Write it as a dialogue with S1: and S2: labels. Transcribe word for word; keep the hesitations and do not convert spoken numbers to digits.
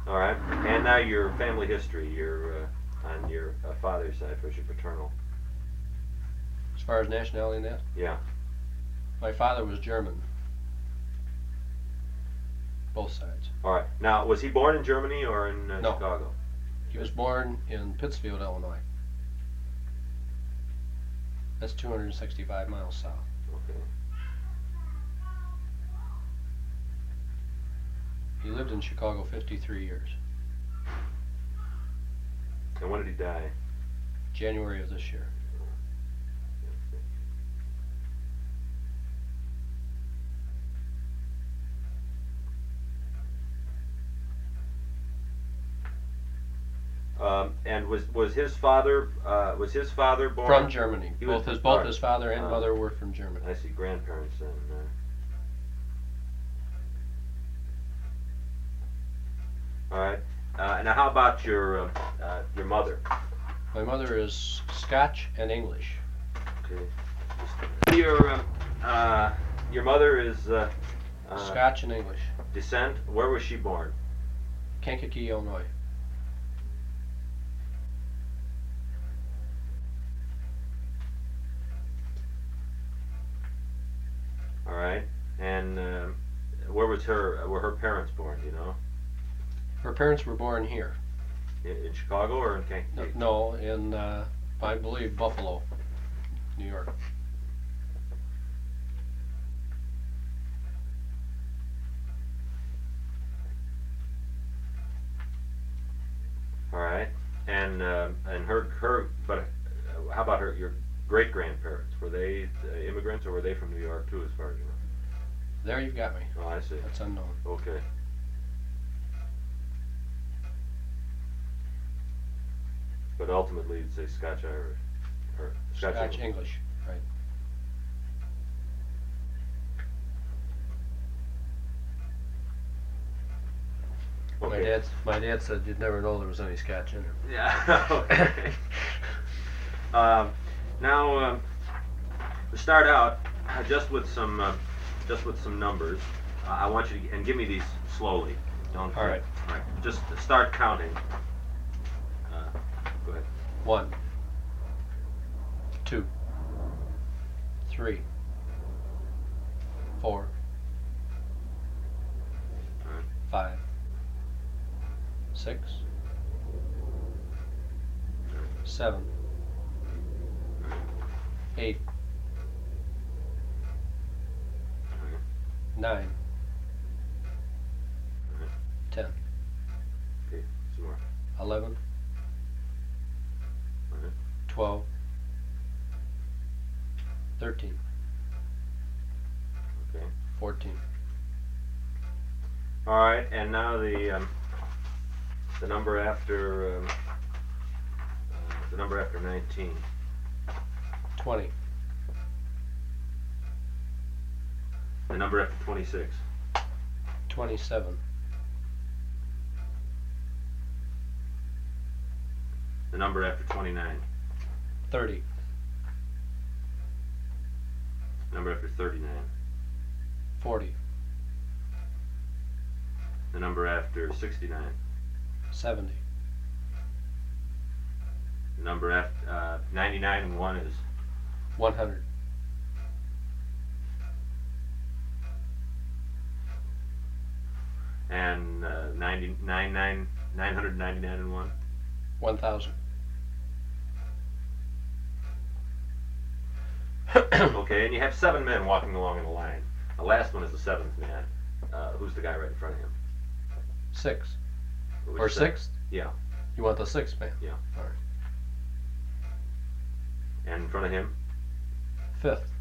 S1: All right. And now your family history. Your uh, on your uh, father's side, was your paternal.
S2: As far as nationality and that,
S1: Yeah.
S2: my father was German. Both sides.
S1: All right. Now, was he born in Germany or in uh,
S2: No.
S1: Chicago?
S2: He was born in Pittsfield, Illinois. That's two hundred sixty-five miles south.
S1: Okay.
S2: He lived in Chicago fifty-three years.
S1: And when did he die?
S2: January of this year.
S1: Um, and was was his father uh, was his father born
S2: From Germany.
S1: He
S2: both
S1: was,
S2: his both
S1: right.
S2: his father and
S1: uh,
S2: mother were from Germany.
S1: I see, grandparents and. Uh, all right. Uh, now, how about your uh, uh, your mother?
S2: My mother is Scotch and English.
S1: Okay. Your um, uh, your mother is uh, uh,
S2: Scotch and English.
S1: descent. Where was she born?
S2: Kankakee, Illinois.
S1: All right. And um, where was her? Were her parents born? Do you know?
S2: Her parents were born here.
S1: In, in Chicago or in Kankakee?
S2: No, in uh, I believe Buffalo, New York.
S1: All right. And um, and her her but uh, how about her your great grandparents? Were they uh, immigrants or were they from New York too, as far as you know?
S2: There you've got me.
S1: Oh, I see.
S2: That's unknown.
S1: Okay. But ultimately, you'd say Scotch Irish or Scotch,
S2: Scotch
S1: English.
S2: English, right?
S1: Okay.
S2: My dad, my dad said you'd never know there was any Scotch in it.
S1: Yeah. Okay. um, now, um, to start out, uh, just with some, uh, just with some numbers, uh, I want you to and give me these slowly. Don't.
S2: All right.
S1: All right. Just start counting. Uh, go ahead.
S2: One, two, three, four,
S1: All right.
S2: five, six, seven, eight,
S1: All right.
S2: nine,
S1: All right.
S2: ten,
S1: Okay. Some more.
S2: eleven,
S1: All right.
S2: twelve, thirteen,
S1: Okay.
S2: fourteen.
S1: All right. And now the um, the number after um, uh, the number after nineteen.
S2: twenty,
S1: The number after twenty-six.
S2: twenty-seven,
S1: The number after twenty-nine.
S2: thirty,
S1: Number after thirty-nine.
S2: forty,
S1: The number after sixty-nine.
S2: seventy,
S1: The number after uh, ninety-nine and one is
S2: one hundred,
S1: and uh, ninety-nine nine nine hundred ninety-nine and one.
S2: one thousand.
S1: Okay, and you have seven men walking along in a line. The last one is the seventh man. Uh, who's the guy right in front of him?
S2: Six.
S1: Which
S2: Or
S1: se-
S2: sixth?
S1: Yeah.
S2: You want the sixth man?
S1: Yeah.
S2: All right.
S1: And in front of him?
S2: Fifth.